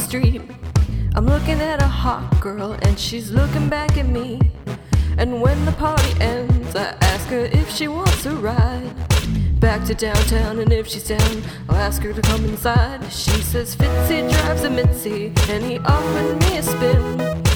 street. I'm looking at a hot girl and she's looking back at me. And when the party ends, I ask her if she wants a ride back to downtown, and if she's down, I'll ask her to come inside. She says Fitzy drives a Mitzi and he offered me a spin.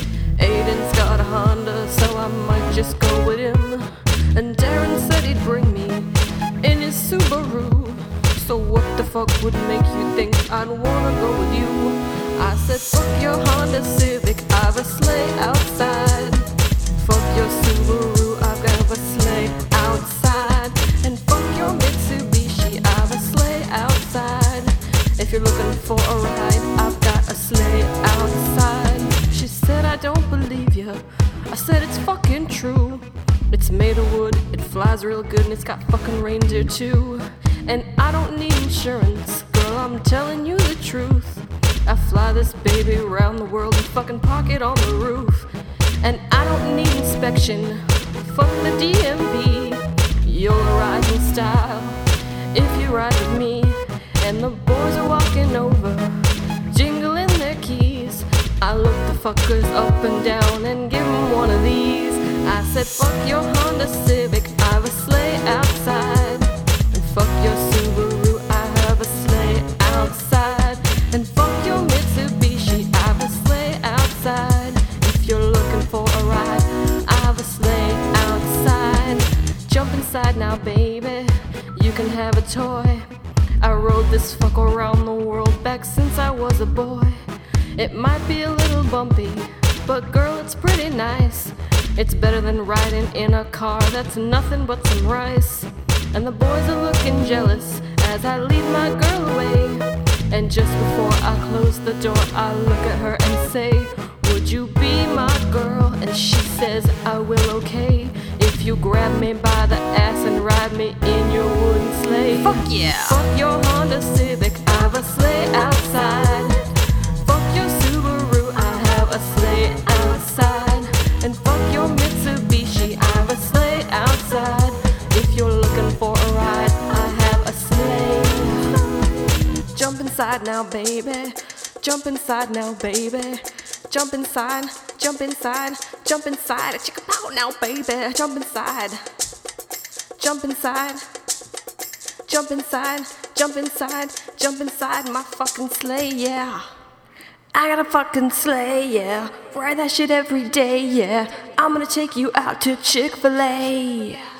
Aiden's got a Honda, so I might just go with him. And Darren said he'd bring me in his Subaru. So what the fuck would make you think I'd wanna go with you? I said fuck your Honda Civic, I've a sleigh outside. Fuck your Subaru, I've got a sleigh outside. And fuck your Mitsubishi, I've a sleigh outside. If you're looking for a ride, I've got a sleigh outside. She said I don't believe you. I said it's fucking true. It's made of wood, it flies real good, and it's got fucking reindeer too. And I don't need insurance, girl, I'm telling you the truth. I fly this baby around the world and fucking park it on the roof. And I don't need inspection, fuck the DMV. You'll arrive in style if you ride with me. And the boys are walking over, jingling their keys. I look the fuckers up and down and give them one of these. I said fuck your Honda Civic, I have a sleigh outside. And fuck your Subaru, I have a sleigh outside. And fuck your Mitsubishi, I have a sleigh outside. If you're looking for a ride, I have a sleigh outside. Jump inside now, baby, you can have a toy. I rode this fuck around the world back since I was a boy. It might be a little bumpy, but girl, it's pretty nice. It's better than riding in a car that's nothing but some rice. And the boys are looking jealous as I lead my girl away. And just before I close the door, I look at her and say, would you be my girl? And she says, I will, okay, if you grab me by the ass and ride me in your wooden sleigh. Fuck yeah! Fuck your Honda Civic, I have a sleigh outside. Fuck your Subaru, I have a sleigh outside. And fuck your Mitsubishi, I have a sleigh outside. If you're looking for a ride, I have a sleigh. Jump inside now, baby. Jump inside now, baby. Jump inside, jump inside, jump inside. Chicka pow now, baby. Jump inside. Jump inside. Jump inside, jump inside, jump inside my fucking sleigh, yeah. I got a fucking sleigh, yeah. Ride that shit every day, yeah. I'm gonna take you out to Chick-fil-A.